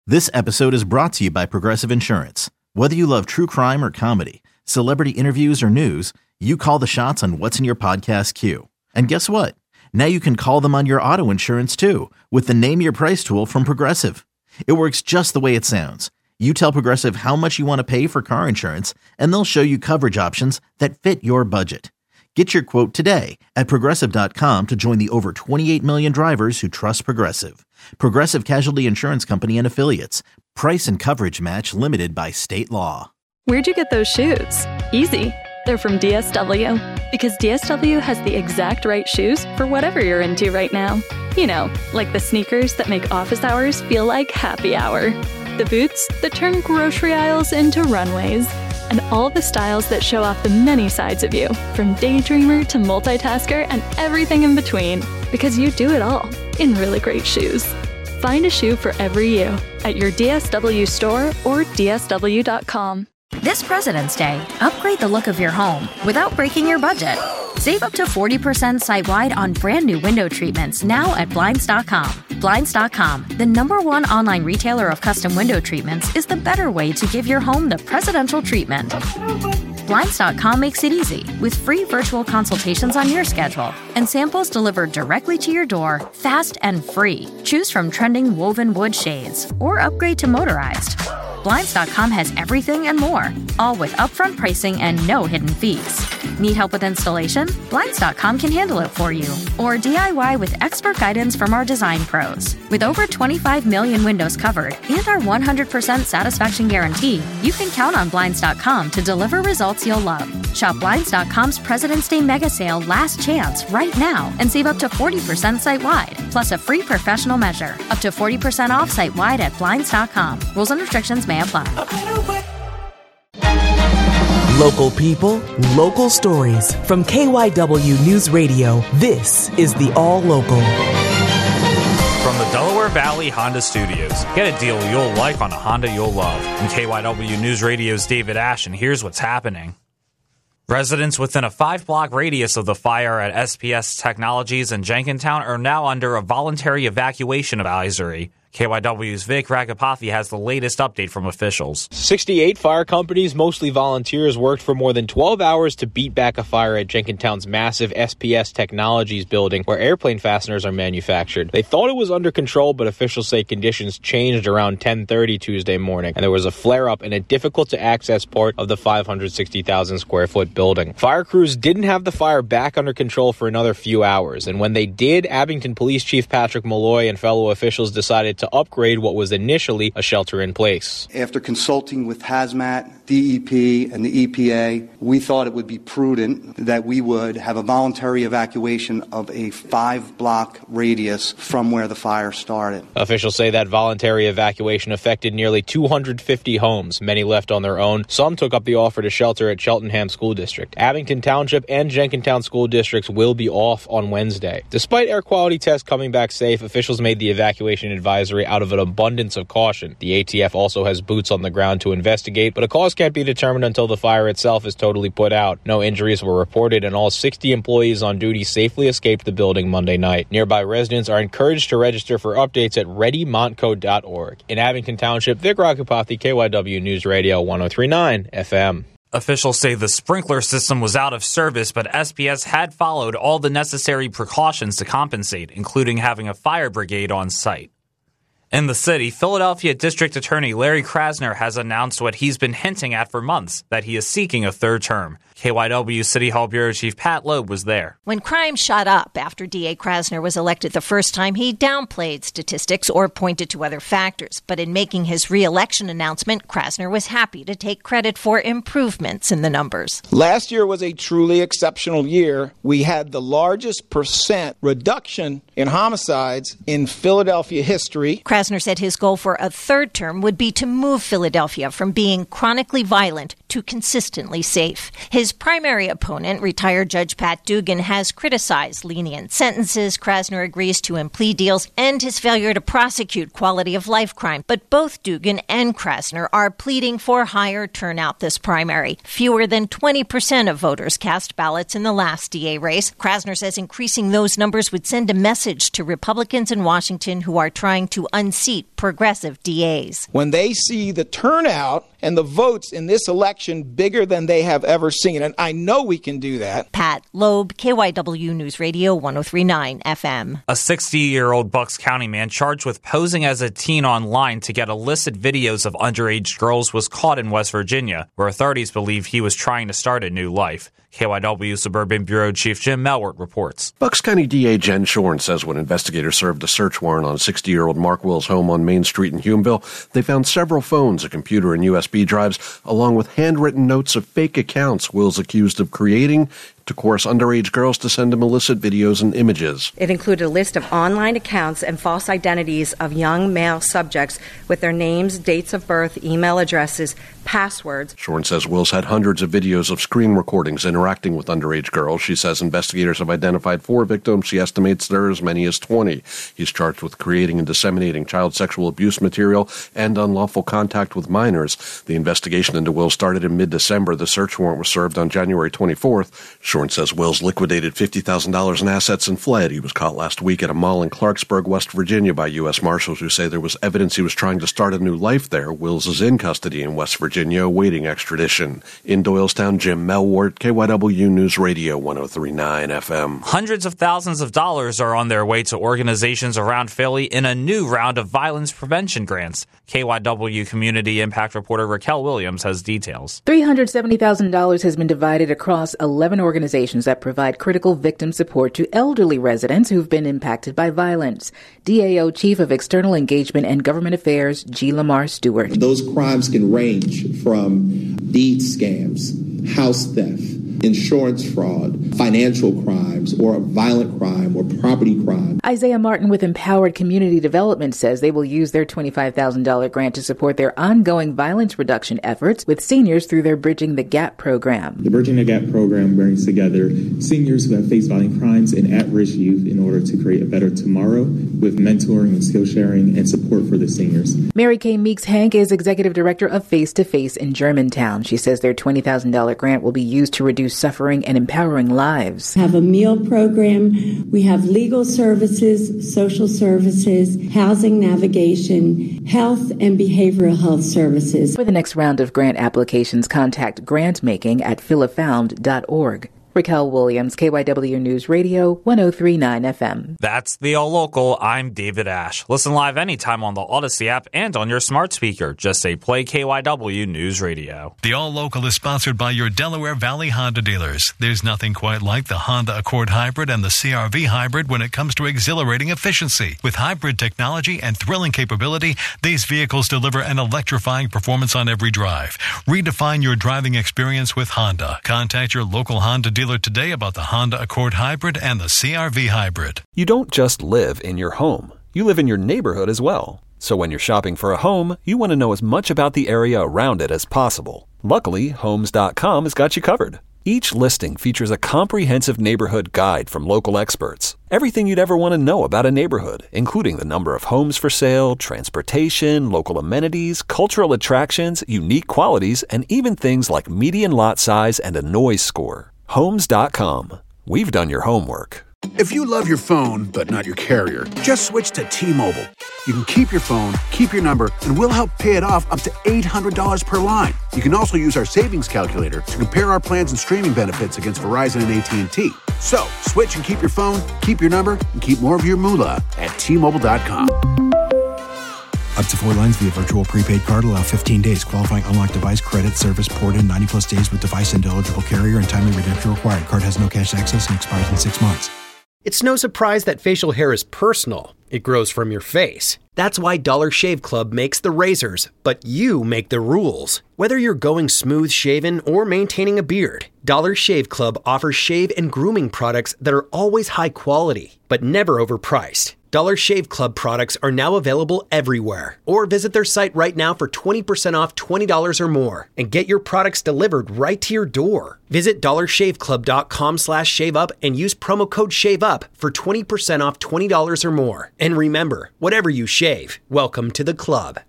This episode is brought to you by Progressive Insurance. Whether you love true crime or comedy, celebrity interviews or news, you call the shots on what's in your podcast queue. And guess what? Now you can call them on your auto insurance too with the Name Your Price tool from Progressive. It works just the way it sounds. You tell Progressive how much you want to pay for car insurance, and they'll show you coverage options that fit your budget. Get your quote today at Progressive.com to join the over 28 million drivers who trust Progressive. Progressive Casualty Insurance Company and Affiliates. Price and coverage match limited by state law. Where'd you get those shoes? Easy. They're from DSW. Because DSW has the exact right shoes for whatever you're into right now. You know, like the sneakers that make office hours feel like happy hour. The boots that turn grocery aisles into runways. And all the styles that show off the many sides of you, from daydreamer to multitasker and everything in between. Because you do it all in really great shoes. Find a shoe for every you at your DSW store or DSW.com. This President's Day, upgrade the look of your home without breaking your budget. Save up to 40% site-wide on brand new window treatments now at Blinds.com. Blinds.com, the #1 online retailer of custom window treatments, is the better way to give your home the presidential treatment. Blinds.com makes it easy with free virtual consultations on your schedule and samples delivered directly to your door, fast and free. Choose from trending woven wood shades or upgrade to motorized. Blinds.com has everything and more, all with upfront pricing and no hidden fees. Need help with installation? Blinds.com can handle it for you. Or DIY with expert guidance from our design pros. With over 25 million windows covered and our 100% satisfaction guarantee, you can count on Blinds.com to deliver results you'll love. Shop Blinds.com's President's Day Mega Sale Last Chance right now and save up to 40% site-wide, plus a free professional measure. Up to 40% off site-wide at Blinds.com. Rules and restrictions may apply. Local people, local stories. From KYW News Radio, this is the All Local. From the Delaware Valley Honda Studios, get a deal you'll like on a Honda you'll love. From KYW News Radio's David Ash, and here's what's happening. Residents within a 5-block radius of the fire at SPS Technologies in Jenkintown are now under a voluntary evacuation advisory. KYW's Vic Ragapathy has the latest update from officials. 68 fire companies, mostly volunteers, worked for more than 12 hours to beat back a fire at Jenkintown's massive SPS Technologies building where airplane fasteners are manufactured. They thought it was under control, but officials say conditions changed around 10:30 Tuesday morning, and there was a flare-up in a difficult-to-access part of the 560,000-square-foot building. Fire crews didn't have the fire back under control for another few hours, and when they did, Abington Police Chief Patrick Malloy and fellow officials decided to upgrade what was initially a shelter in place. After consulting with Hazmat, DEP, and the EPA, we thought it would be prudent that we would have a voluntary evacuation of a 5-block radius from where the fire started. Officials say that voluntary evacuation affected nearly 250 homes. Many left on their own. Some took up the offer to shelter at Cheltenham School District. Abington Township and Jenkintown School Districts will be off on Wednesday. Despite air quality tests coming back safe, officials made the evacuation advisory out of an abundance of caution. The ATF also has boots on the ground to investigate, but a cause can't be determined until the fire itself is totally put out. No injuries were reported, and all 60 employees on duty safely escaped the building Monday night. Nearby residents are encouraged to register for updates at readymontco.org. In Abington Township, Vic Ragapathy, KYW News Radio 103.9 FM. Officials say the sprinkler system was out of service, but SPS had followed all the necessary precautions to compensate, including having a fire brigade on site. In the city, Philadelphia District Attorney Larry Krasner has announced what he's been hinting at for months, that he is seeking a third term. KYW City Hall Bureau Chief Pat Loeb was there. When crime shot up after D.A. Krasner was elected the first time, he downplayed statistics or pointed to other factors. But in making his re-election announcement, Krasner was happy to take credit for improvements in the numbers. Last year was a truly exceptional year. We had the largest percent reduction in homicides in Philadelphia history. Krasner said his goal for a third term would be to move Philadelphia from being chronically violent to consistently safe. His primary opponent, retired Judge Pat Dugan, has criticized lenient sentences. Krasner agrees to plea deals and his failure to prosecute quality-of-life crime. But both Dugan and Krasner are pleading for higher turnout this primary. Fewer than 20% of voters cast ballots in the last DA race. Krasner says increasing those numbers would send a message to Republicans in Washington who are trying to unseat progressive DAs. When they see the turnout and the votes in this election bigger than they have ever seen, and I know we can do that. Pat Loeb, KYW News Radio 103.9 FM. A 60-year-old Bucks County man charged with posing as a teen online to get illicit videos of underage girls was caught in West Virginia, where authorities believe he was trying to start a new life. KYW Suburban Bureau Chief Jim Melwert reports. Bucks County DA Jen Shorn says when investigators served a search warrant on 60-year-old Mark Wills' home on Main Street in Humeville, they found several phones, a computer, and USB drives, along with handwritten notes of fake accounts Wills accused of creating to coerce underage girls to send him illicit videos and images. It included a list of online accounts and false identities of young male subjects with their names, dates of birth, email addresses, passwords. Shorn says Wills had hundreds of videos of screen recordings interacting with underage girls. She says investigators have identified 4 victims. She estimates there are as many as 20. He's charged with creating and disseminating child sexual abuse material and unlawful contact with minors. The investigation into Wills started in mid-December. The search warrant was served on January 24th. Shorn says Wills liquidated $50,000 in assets and fled. He was caught last week at a mall in Clarksburg, West Virginia by U.S. Marshals who say there was evidence he was trying to start a new life there. Wills is in custody in West Virginia, awaiting extradition. In Doylestown, Jim Melwart, KYW News Radio 103.9 FM. Hundreds of thousands of dollars are on their way to organizations around Philly in a new round of violence prevention grants. KYW Community Impact reporter Raquel Williams has details. $370,000 has been divided across 11 organizations that provide critical victim support to elderly residents who've been impacted by violence. DAO Chief of External Engagement and Government Affairs, G. Lamar Stewart. Those crimes can range from deed scams, house theft, insurance fraud, financial crimes, or violent crime or property crime. Isaiah Martin with Empowered Community Development says they will use their $25,000 grant to support their ongoing violence reduction efforts with seniors through their Bridging the Gap program. The Bridging the Gap program brings together seniors who have faced violent crimes and at-risk youth in order to create a better tomorrow with mentoring and skill sharing and support for the seniors. Mary Kay Meeks-Hank is Executive Director of Face to Face in Germantown. She says their $20,000 grant will be used to reduce suffering and empowering lives. We have a meal program. We have legal services, social services, housing navigation, health and behavioral health services. For the next round of grant applications, contact grantmaking at philafound.org. Raquel Williams, KYW News Radio, 103.9 FM. That's the All Local. I'm David Ash. Listen live anytime on the Odyssey app and on your smart speaker. Just say play KYW News Radio. The All Local is sponsored by your Delaware Valley Honda dealers. There's nothing quite like the Honda Accord Hybrid and the CR-V Hybrid when it comes to exhilarating efficiency. With hybrid technology and thrilling capability, these vehicles deliver an electrifying performance on every drive. Redefine your driving experience with Honda. Contact your local Honda dealer today about the Honda Accord Hybrid and the CR-V Hybrid. You don't just live in your home. You live in your neighborhood as well. So when you're shopping for a home, you want to know as much about the area around it as possible. Luckily, Homes.com has got you covered. Each listing features a comprehensive neighborhood guide from local experts. Everything you'd ever want to know about a neighborhood, including the number of homes for sale, transportation, local amenities, cultural attractions, unique qualities, and even things like median lot size and a noise score. Homes.com. We've done your homework. If you love your phone, but not your carrier, just switch to T-Mobile. You can keep your phone, keep your number, and we'll help pay it off up to $800 per line. You can also use our savings calculator to compare our plans and streaming benefits against Verizon and AT&T. So, switch and keep your phone, keep your number, and keep more of your moolah at T-Mobile.com. Up to 4 lines via virtual prepaid card. Allow 15 days. Qualifying unlocked device credit service port in 90-plus days with device and eligible carrier and timely redemption required. Card has no cash access and expires in 6 months. It's no surprise that facial hair is personal. It grows from your face. That's why Dollar Shave Club makes the razors, but you make the rules. Whether you're going smooth shaven or maintaining a beard, Dollar Shave Club offers shave and grooming products that are always high quality, but never overpriced. Dollar Shave Club products are now available everywhere. Or visit their site right now for 20% off $20 or more and get your products delivered right to your door. Visit dollarshaveclub.com/shaveup and use promo code SHAVEUP for 20% off $20 or more. And remember, whatever you shave, welcome to the club.